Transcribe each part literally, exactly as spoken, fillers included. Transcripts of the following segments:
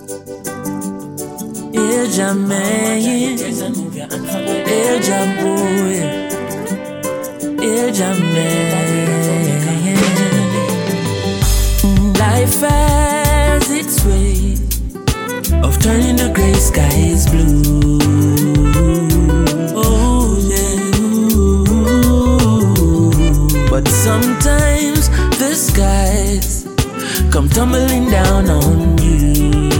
El Jamaican, El Jaboy, El Jamaican. Life has its way of turning the gray skies blue. Oh yeah. But sometimes the skies come tumbling down on you.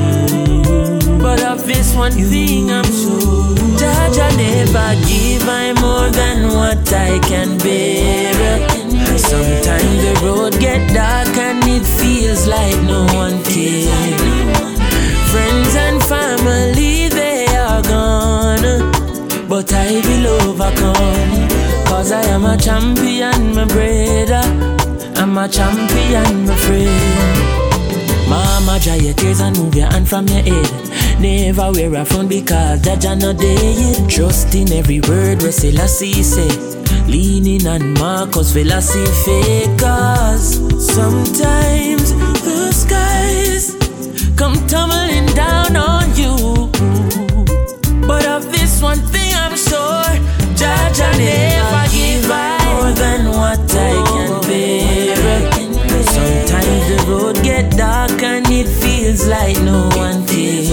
But of this one thing I'm sure, Judge, I never give I more than what I can bear. Sometimes the road get dark and it feels like no one cares. Friends and family, they are gone, but I will overcome, cause I am a champion, my brother. I'm a champion, my friend. Mama, dry your tears and move your hand from your head. Never wear a frown because Jaja not dead. Trust in every word where Selassie say. Leaning on Marcus philosophy, cause sometimes the skies come tumbling down on you. But of this one thing I'm sure, Jaja never give I more than what I can bear. Sometimes the road get dark and it feels like no one cares.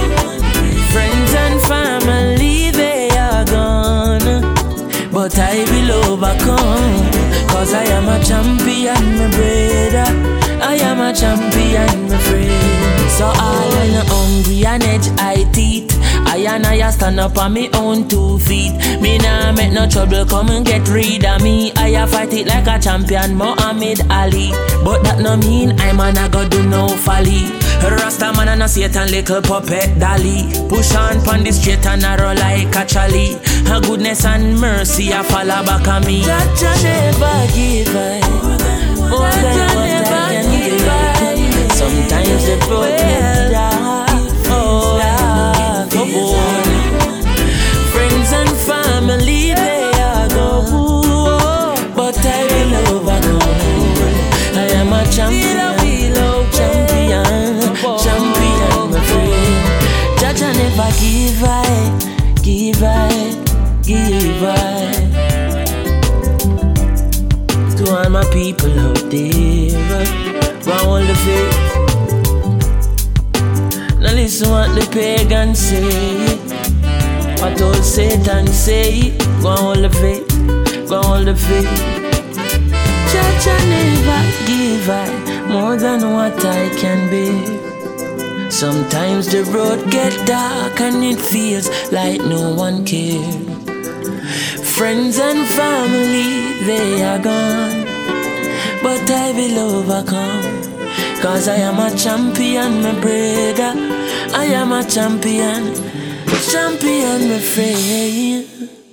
Friends and family, they are gone, but I will overcome, cause I am a champion, my brother. I am a champion, my friend. So all when I'm hungry and edge I teeth, I and I stand up on my own two feet. Me nah make no trouble, come and get rid of me. I a fight it like a champion, Muhammad Ali. But that no mean I'm a go do no folly. Rasta man and a Satan little puppet dolly. Push on pon the straight and narrow like a chally. Her goodness and mercy a follow back on me. Jaja never give I more than what I can give I. Sometimes the road get dark. Oh, yeah, come on. Friends and family, they are gone, but I will overcome. I am a champion, champion, champion, my friend. Jaja never give I, give I, give I. To all my people out there, go hold the faith. Now listen what the pagans say, what old Satan say. Go hold the faith, go hold the faith. Church I never give I more than what I can bear. Sometimes the road get dark and it feels like no one cares. Friends and family, they are gone, but I will overcome, cause I am a champion, my brother. I am a champion, champion, my friend.